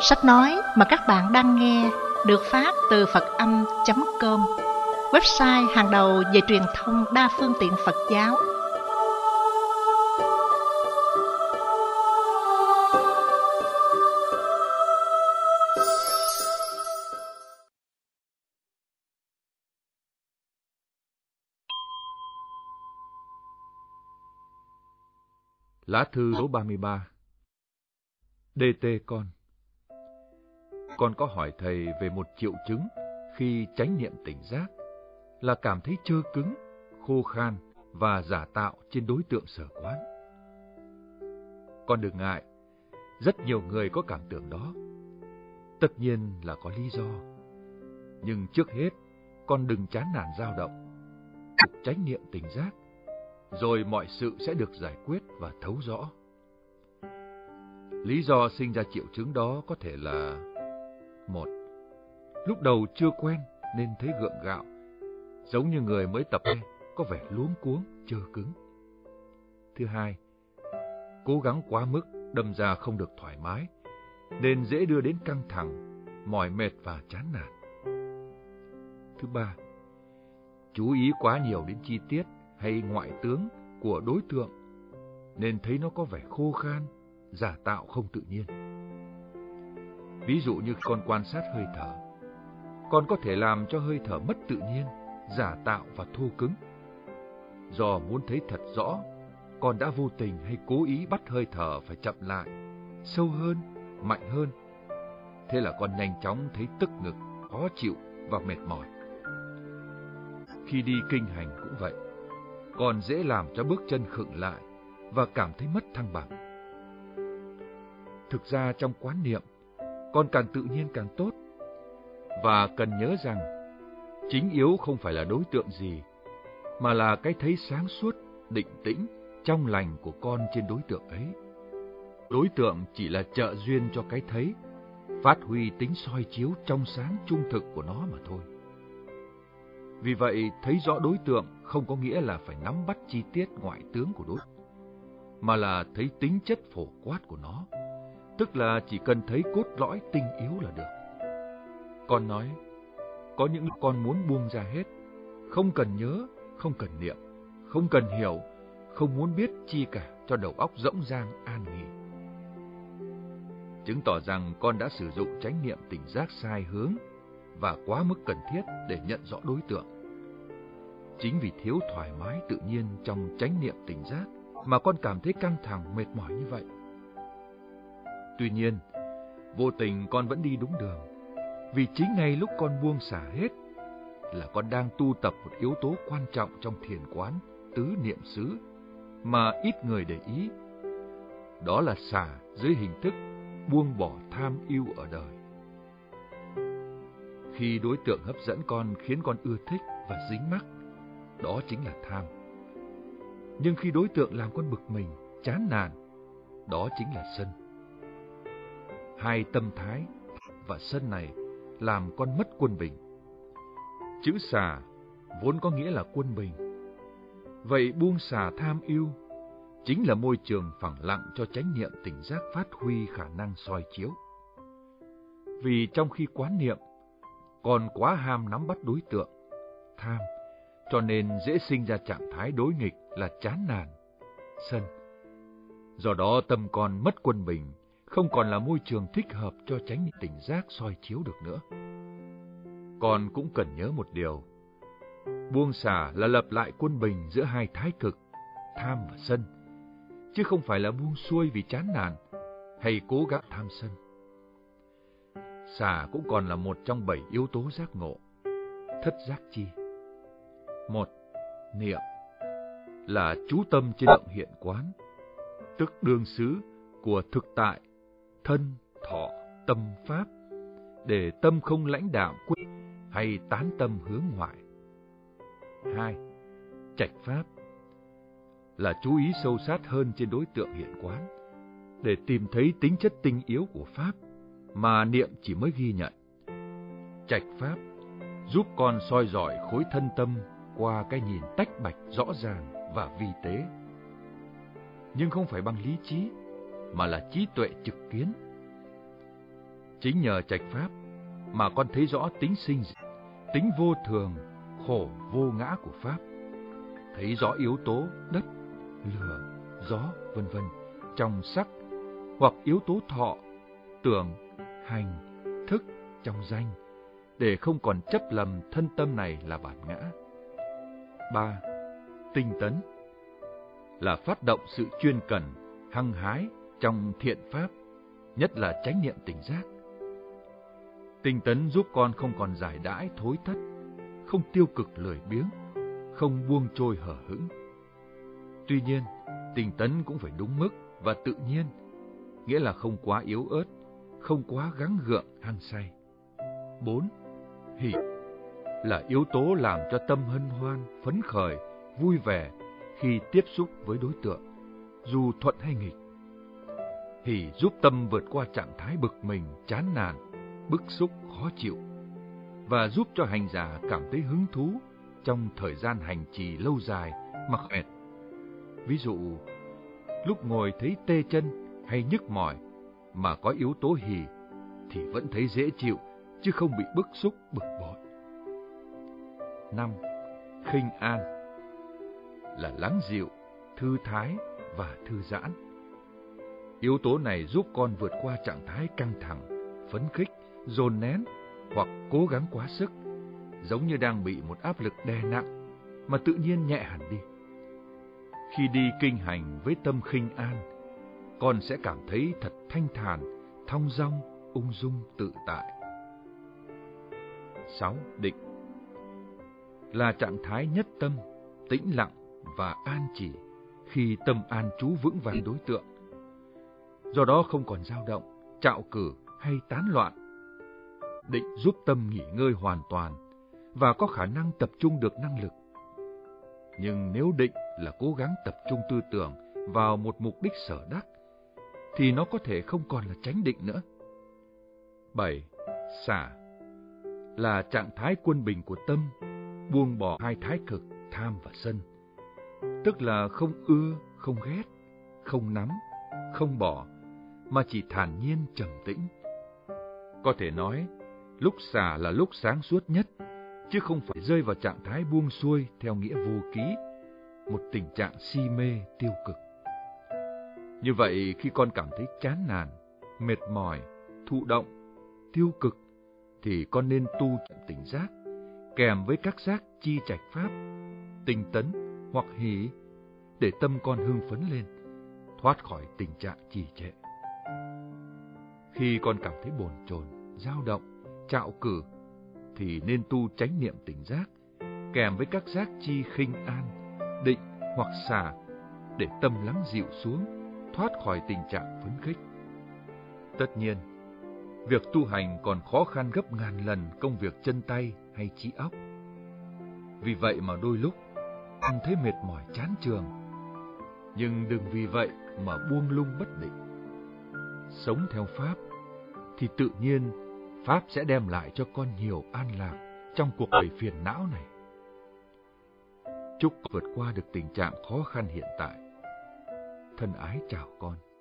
Sách nói mà các bạn đang nghe được phát từ Phật-âm.com, website hàng đầu về truyền thông đa phương tiện Phật giáo. Lá thư số 33. DT con có hỏi thầy về một triệu chứng khi chánh niệm tỉnh giác là cảm thấy trơ cứng, khô khan và giả tạo trên đối tượng sở quán. Con đừng ngại, rất nhiều người có cảm tưởng đó. Tất nhiên là có lý do. Nhưng trước hết, con đừng chán nản dao động. Chánh niệm tỉnh giác, rồi mọi sự sẽ được giải quyết và thấu rõ. Lý do sinh ra triệu chứng đó có thể là: 1. Lúc đầu chưa quen nên thấy gượng gạo, giống như người mới tập nghe, có vẻ luống cuống, trơ cứng. Thứ hai, cố gắng quá mức đâm ra không được thoải mái, nên dễ đưa đến căng thẳng, mỏi mệt và chán nản. Thứ ba, chú ý quá nhiều đến chi tiết hay ngoại tướng của đối tượng, nên thấy nó có vẻ khô khan, giả tạo không tự nhiên. Ví dụ như con quan sát hơi thở, con có thể làm cho hơi thở mất tự nhiên, giả tạo và thô cứng. Do muốn thấy thật rõ, con đã vô tình hay cố ý bắt hơi thở phải chậm lại, sâu hơn, mạnh hơn. Thế là con nhanh chóng thấy tức ngực, khó chịu và mệt mỏi. Khi đi kinh hành cũng vậy, con dễ làm cho bước chân khựng lại và cảm thấy mất thăng bằng. Thực ra trong quán niệm, con càng tự nhiên càng tốt. Và cần nhớ rằng, chính yếu không phải là đối tượng gì, mà là cái thấy sáng suốt, định tĩnh, trong lành của con trên đối tượng ấy. Đối tượng chỉ là trợ duyên cho cái thấy, phát huy tính soi chiếu trong sáng trung thực của nó mà thôi. Vì vậy, thấy rõ đối tượng không có nghĩa là phải nắm bắt chi tiết ngoại tướng của đối tượng, mà là thấy tính chất phổ quát của nó, tức là chỉ cần thấy cốt lõi tinh yếu là được. Con nói, có những lúc con muốn buông ra hết, không cần nhớ, không cần niệm, không cần hiểu, không muốn biết chi cả cho đầu óc rỗng rang an nghỉ. Chứng tỏ rằng con đã sử dụng chánh niệm tỉnh giác sai hướng và quá mức cần thiết để nhận rõ đối tượng. Chính vì thiếu thoải mái tự nhiên trong chánh niệm tỉnh giác mà con cảm thấy căng thẳng mệt mỏi như vậy. Tuy nhiên, vô tình con vẫn đi đúng đường, vì chính ngay lúc con buông xả hết là con đang tu tập một yếu tố quan trọng trong thiền quán tứ niệm xứ mà ít người để ý. Đó là xả dưới hình thức buông bỏ tham ưu ở đời. Khi đối tượng hấp dẫn con khiến con ưa thích và dính mắc, đó chính là tham. Nhưng khi đối tượng làm con bực mình, chán nản, đó chính là sân. Hai tâm thái và sân này làm con mất quân bình. Chữ xả vốn có nghĩa là quân bình. Vậy buông xả tham ưu chính là môi trường phẳng lặng cho chánh niệm tỉnh giác phát huy khả năng soi chiếu. Vì trong khi quán niệm, còn quá ham nắm bắt đối tượng, tham, cho nên dễ sinh ra trạng thái đối nghịch là chán nản, sân. Do đó tâm con mất quân bình, không còn là môi trường thích hợp cho chánh niệm tỉnh giác soi chiếu được nữa. Con cũng cần nhớ một điều, buông xả là lập lại quân bình giữa hai thái cực, tham và sân, chứ không phải là buông xuôi vì chán nản hay cố gắng tham sân. Xả cũng còn là một trong 7 yếu tố giác ngộ. Thất giác chi? 1. Niệm là chú tâm trên động hiện quán, tức đương xứ của thực tại, thân, thọ, tâm, pháp, để tâm không lãnh đạm quyết hay tán tâm hướng ngoại. 2. Trạch pháp là chú ý sâu sát hơn trên đối tượng hiện quán, để tìm thấy tính chất tinh yếu của pháp mà niệm chỉ mới ghi nhận. Trạch pháp giúp con soi rọi khối thân tâm qua cái nhìn tách bạch rõ ràng và vi tế, nhưng không phải bằng lý trí, mà là trí tuệ trực kiến. Chính nhờ trạch pháp mà con thấy rõ tính sinh diệt, tính vô thường, khổ vô ngã của pháp. Thấy rõ yếu tố đất, lửa, gió, vân vân trong sắc, hoặc yếu tố thọ, tưởng, hành, thức trong danh, để không còn chấp lầm thân tâm này là bản ngã. 3. Tinh tấn là phát động sự chuyên cần, hăng hái trong thiện pháp, nhất là chánh niệm tỉnh giác. Tinh tấn giúp con không còn giải đãi thối thất, không tiêu cực lười biếng, không buông trôi hở hững. Tuy nhiên, tinh tấn cũng phải đúng mức và tự nhiên, nghĩa là không quá yếu ớt, không quá gắng gượng hăng say. 4. Hỷ là yếu tố làm cho tâm hân hoan, phấn khởi, vui vẻ khi tiếp xúc với đối tượng, dù thuận hay nghịch. Hỷ giúp tâm vượt qua trạng thái bực mình, chán nản, bức xúc, khó chịu, và giúp cho hành giả cảm thấy hứng thú trong thời gian hành trì lâu dài mà mệt. Ví dụ, lúc ngồi thấy tê chân hay nhức mỏi mà có yếu tố hỷ thì vẫn thấy dễ chịu, chứ không bị bức xúc, bực bội. 5. Khinh an là lắng dịu, thư thái và thư giãn. Yếu tố này giúp con vượt qua trạng thái căng thẳng, phấn khích, dồn nén hoặc cố gắng quá sức, giống như đang bị một áp lực đè nặng mà tự nhiên nhẹ hẳn đi. Khi đi kinh hành với tâm khinh an, con sẽ cảm thấy thật thanh thản, thong dong, ung dung tự tại. 6. Định là trạng thái nhất tâm, tĩnh lặng và an chỉ khi tâm an trú vững vào đối tượng. Do đó không còn dao động, trạo cử hay tán loạn. Định giúp tâm nghỉ ngơi hoàn toàn và có khả năng tập trung được năng lực. Nhưng nếu định là cố gắng tập trung tư tưởng vào một mục đích sở đắc, thì nó có thể không còn là chánh định nữa. 7. Xả là trạng thái quân bình của tâm, buông bỏ hai thái cực tham và sân, tức là không ưa, không ghét, không nắm, không bỏ, mà chỉ thản nhiên trầm tĩnh. Có thể nói, lúc xả là lúc sáng suốt nhất, chứ không phải rơi vào trạng thái buông xuôi theo nghĩa vô ký, một tình trạng si mê tiêu cực. Như vậy, khi con cảm thấy chán nản, mệt mỏi, thụ động, tiêu cực, thì con nên tu chậm tỉnh giác, kèm với các giác chi trạch pháp, tinh tấn hoặc hỷ, để tâm con hưng phấn lên, thoát khỏi tình trạng trì trệ. Khi con cảm thấy bồn chồn, dao động, trạo cử, thì nên tu chánh niệm tỉnh giác, kèm với các giác chi khinh an, định hoặc xả, để tâm lắng dịu xuống, thoát khỏi tình trạng phấn khích. Tất nhiên, việc tu hành còn khó khăn gấp ngàn lần công việc chân tay hay trí óc. Vì vậy mà đôi lúc con thấy mệt mỏi chán chường, nhưng đừng vì vậy mà buông lung bất định. Sống theo Pháp thì tự nhiên Pháp sẽ đem lại cho con nhiều an lạc trong cuộc đời phiền não này. Chúc vượt qua được tình trạng khó khăn hiện tại. Thân ái chào con.